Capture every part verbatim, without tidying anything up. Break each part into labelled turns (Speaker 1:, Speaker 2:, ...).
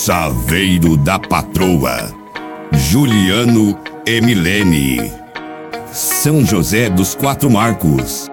Speaker 1: Saveiro da Patroa, Juliano e Milene, São José dos Quatro Marcos.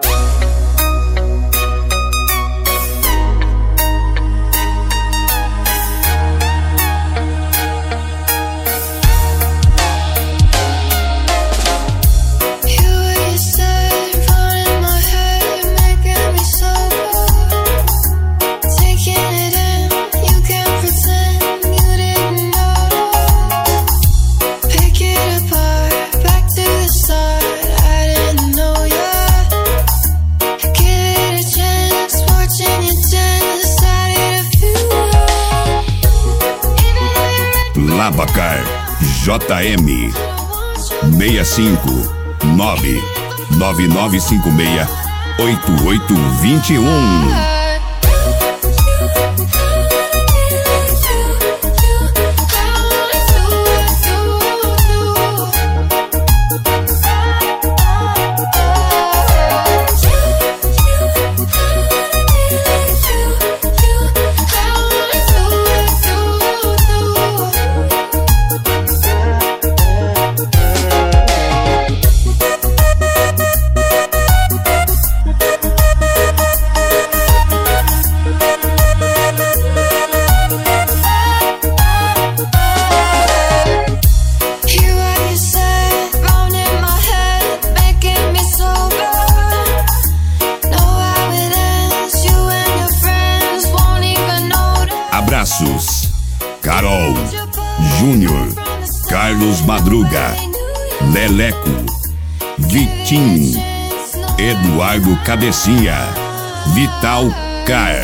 Speaker 1: Labacar J M seis cinco nove nove nove cinco seis oito oito dois um. Abraços, Carol, Júnior, Carlos Madruga, Leleco, Vitinho, Eduardo Cabecinha, Vital Car.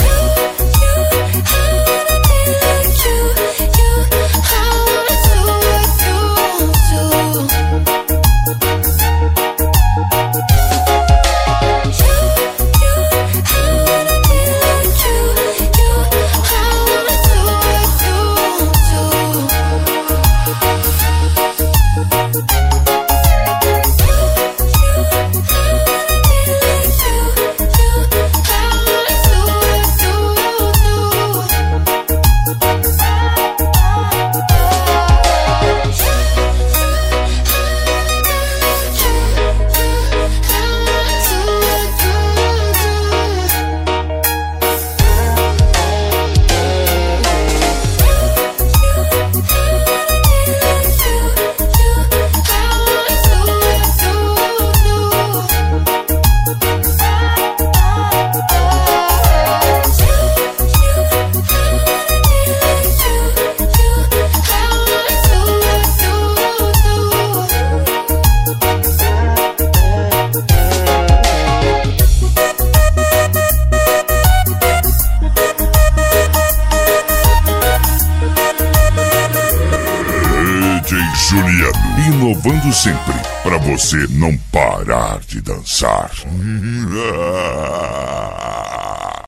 Speaker 2: Juliano, inovando sempre, pra você não parar de dançar.